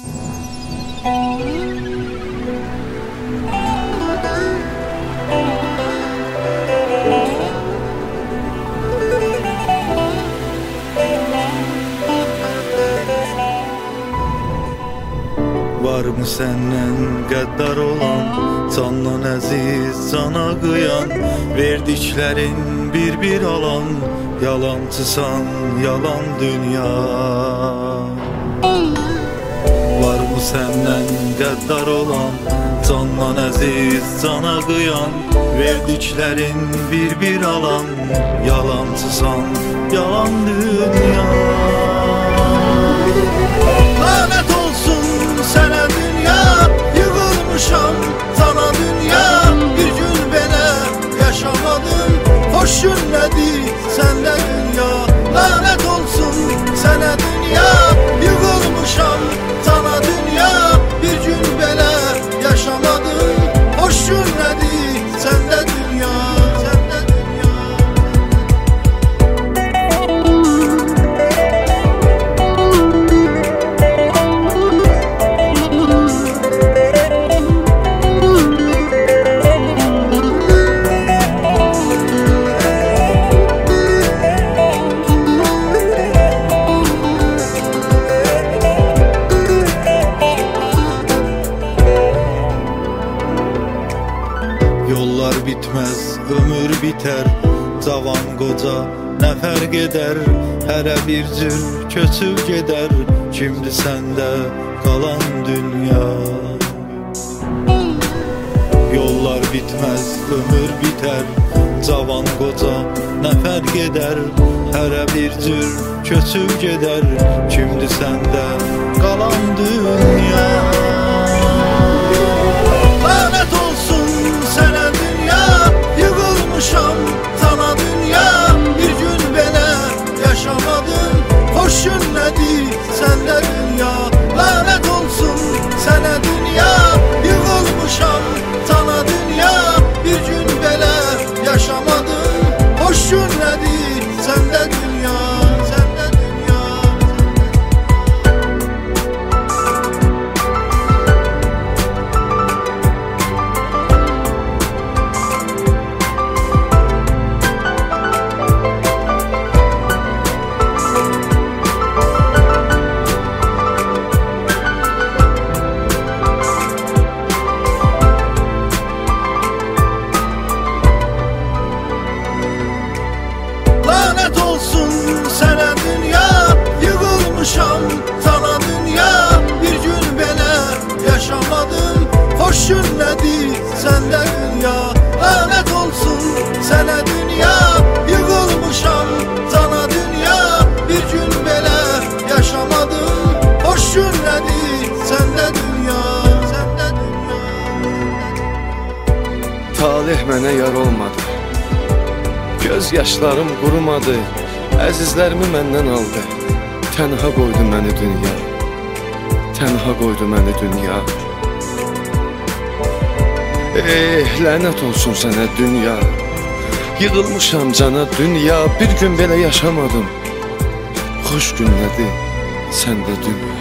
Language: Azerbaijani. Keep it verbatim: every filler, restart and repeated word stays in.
Varmı səndən qəddar olan, candan əziz, cana qıyan, verdiklərin bir-bir alan, yalancısan, yalan dünya. Varmı səndən qəddar olan, candan əziz, cana qıyan, verdiklərin bir-bir alan, yalancısan, yalan dünya. Lanet olsun sənə dünya, yığılmışam sana dünya. Bir gün belə yaşamadım, hoş günlədir səndə dünya. Lanet olsun sənə dünya, yığılmışam sana dünya. Bir gün belə yaşamadım, hoş günlədir səndə dünya, səndə dünya. Yollar bitmez, ömür biter, cavan qoca nə fərq edər? Hərə bir cür köçüb gedər, kimdi səndə qalan dünya? Yollar bitmez, ömür biter, cavan qoca nə fərq edər? Hərə bir cür köçüb gedər, kimdi səndə qalan dünya? Lanet olsun sənə dünya, yığılmışam sana dünya. Bir gün belə yaşamadım, hoş günlədir səndə dünya. Lanet olsun sənə dünya, yığılmışam sana dünya. Bir gün belə yaşamadım, hoş günlədir səndə dünya, səndə dünya. Lanet olsun sənə dünya, yığılmışam sana dünya. Bir gün belə yaşamadım, hoş günlədir səndə dünya. Lanet olsun sənə dünya, yığılmışam sana dünya. Bir gün belə yaşamadım, hoş günlədir səndə dünya, səndə dünya. Talih mənə yar olmadı, göz yaşlarım qurumadı, əzizlərimi məndən aldı. Tənha qoydu məni dünya, tənha qoydu məni dünya. Eh, lənət olsun sənə dünya, yığılmışam cana dünya. Bir gün belə yaşamadım, xoş günlədir səndə dünya.